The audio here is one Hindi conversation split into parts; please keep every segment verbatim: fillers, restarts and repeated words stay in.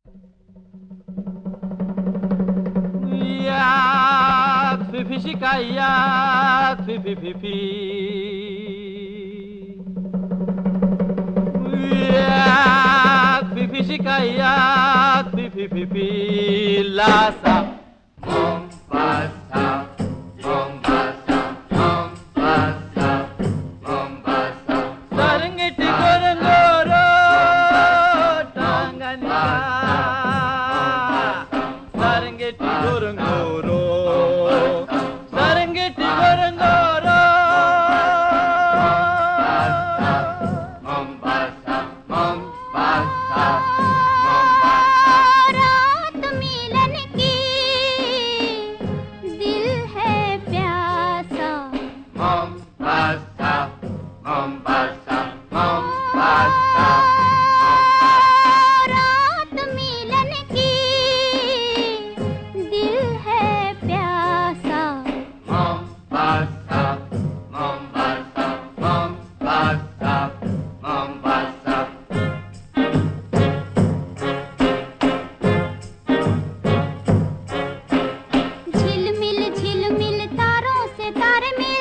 Yak fi fi shika yak fi fi fi fi. Yak fi fi shika yak fi fi fi fi. Lhasa Mombasa, Mombasa, Mombasa, Mombasa. Serengeti Ngorongoro, Tanganyika. Serengeti Ngorongoro, Serengeti Ngorongoro. Mombasa, Mombasa, Mombasa. रात मिलन की दिल है प्यासा। Mombasa, Mombasa, Mombasa. रात मिलन की दिल है प्यासा। Mombasa, Mombasa, Mombasa, Mombasa. झिलमिल झिलमिल तारों से तारे मिल,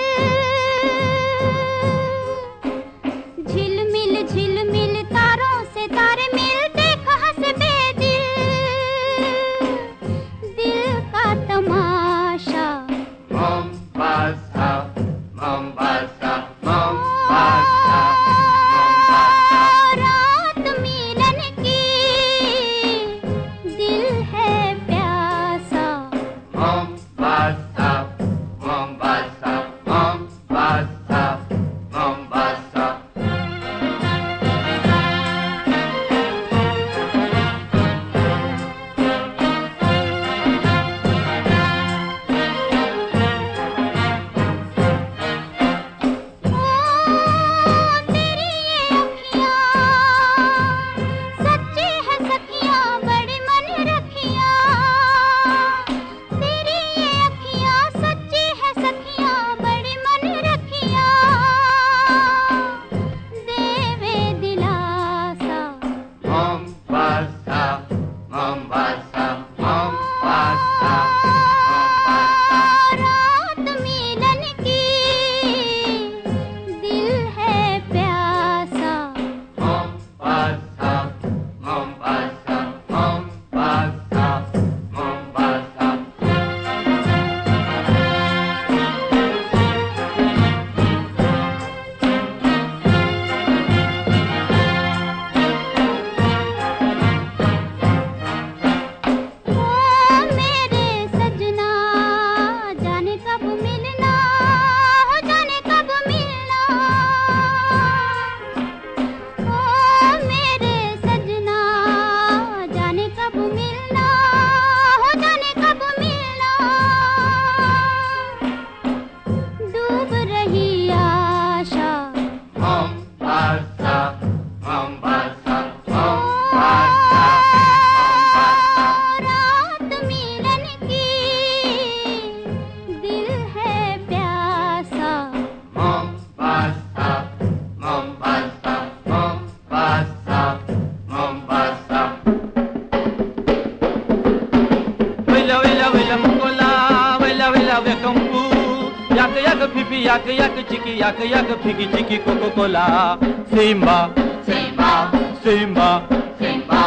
झिलमिल झिलमिल तारों से तारे मिल। देख हंसते दिल, दिल का तमाशा। Mombasa, Mombasa, Mombasa, Mombasa. रात मिलन की दिल है प्यासा। Mombasa, Mombasa, Mombasa, Mombasa. ओ तेरी ये अखियाँ सच्ची है सखियाँ, बड़ी मन रखियाँ। तेरी ये अखियाँ सच्ची है सखियाँ, बड़ी मन रखियाँ। देवे दिलासा। Mombasa, Mombasa, Mombasa, Mombasa. रात मिलन की दिल है प्यासा। Mombasa, Mombasa, Mombasa, Mombasa. ओ मेरे सजना, जाने कब मिलना, हो जाने कब मिलना। ओ मेरे सजना, जाने कब मिलना, हो जाने कब मिलना। डूब रही आशा। Mombasa, Mombasa, Mombasa, Mombasa. रात मिलन की दिल है प्यासा। Mombasa, Mombasa, Mombasa, Mombasa. Willa willa willa mukola, willa willa wekampu. Yak yak pipi, yak yak chiki, yak yak piki chiki Coca Cola. Simba, Simba, Simba, Simba.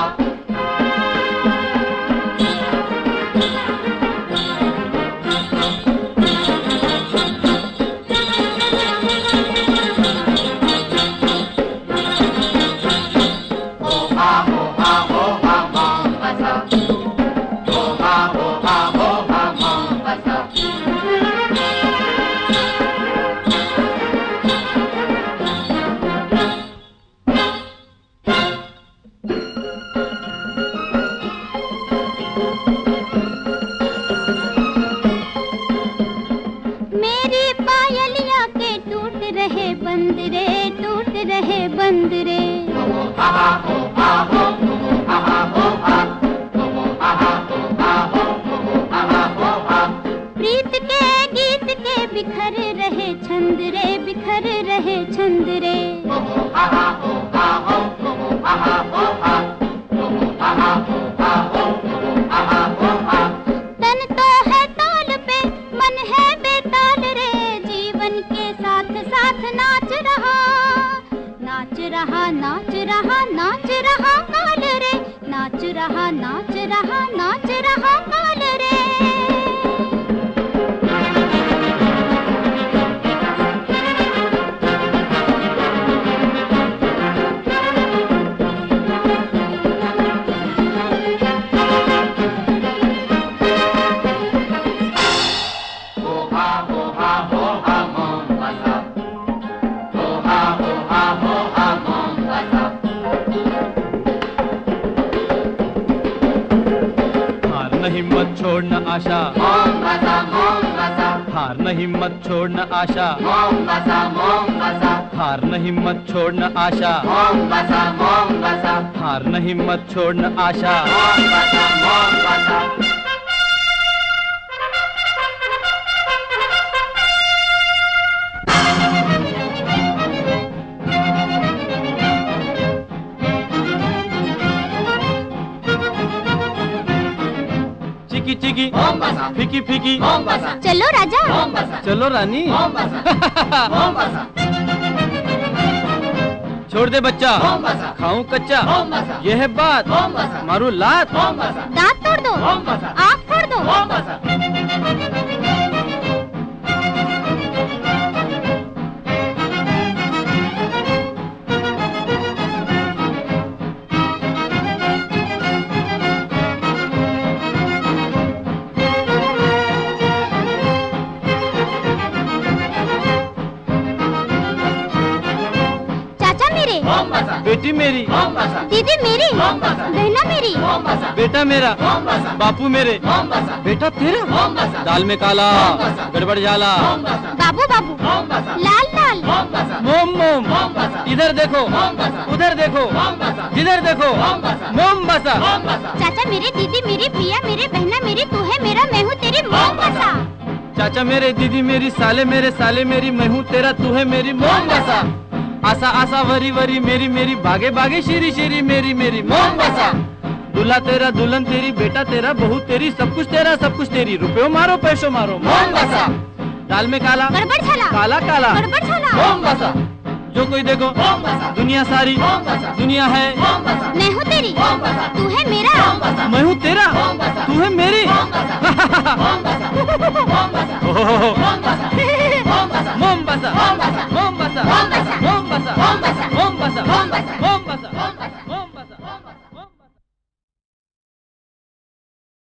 Oha, oha, oha, Mombasa. Oha, oha, oha, Mombasa. नहीं मत छोड़ना आशा, मोमबसा मोमबसा, हार नहीं मत छोड़ना आशा, मोमबसा मोमबसा, हार नहीं मत छोड़ना आशा, मोमबसा मोमबसा, हार नहीं मत छोड़ना आशा। मोमबसा मोमबसा। चिकी चिकी मोमबसा, फीकी फीकी मोमबसा, चलो राजा, मोमबसा, चलो रानी मोमबसा, मोमबसा, छोड़ दे बच्चा, मोमबसा, खाऊं कच्चा, मोमबसा, ये है बात, मोमबसा, मारू लात, मोमबसा, दांत तोड़ दो, मोमबसा, आँख फोड़ दो। मोमबसा। मोमबसा, बेटी मेरी, मोमबसा, दीदी मेरी, मोमबसा, बहना मेरी, मोमबसा, बेटा मेरा, मोमबसा, बापू मेरे, मोमबसा, बेटा तेरा, मोमबसा, दाल में काला, गड़बड़ जाला, मोमबसा, बाबू बाबू, मोमबसा, लाल लाल, मोमबसा, मोम मोम, मोमबसा, इधर देखो, मोमबसा, उधर देखो, मोमबसा, जिधर देखो, मोमबसा, मोमबसा। मोमबसा। चाचा मेरे, दीदी मेरी, भैया मेरे, बहना मेरी, तू है मेरा, मैं हूँ तेरी मोमबसा। चाचा मेरे, दीदी मेरी, साले मेरे, साले मेरी, मैं हूँ तेरा, तू है मेरी मोमबसा। आशा आशा वरी वरी मेरी मेरी, भागे भागे शेरी शेरी मेरी मेरी मोमबसा। दूल्हा तेरा, दुल्हन तेरी, बेटा तेरा, बहू तेरी, सब कुछ तेरा, सब कुछ तेरी, रुपयो मारो पैसो मारो मोमबसा। दाल में काला, गड़बड़ छला, काला काला, गड़बड़ छला, मोमबसा, जो कोई देखो, मोमबसा, दुनिया सारी, मोमबसा, दुनिया है, मोमबसा, मैं हूँ तेरी, मोमबसा, तू है मेरा, मोमबसा, मैं हूँ तेरा, मोमबसा, तू है मेरी। मोमबसा, मोमबसा, मोमबसा। ओहो,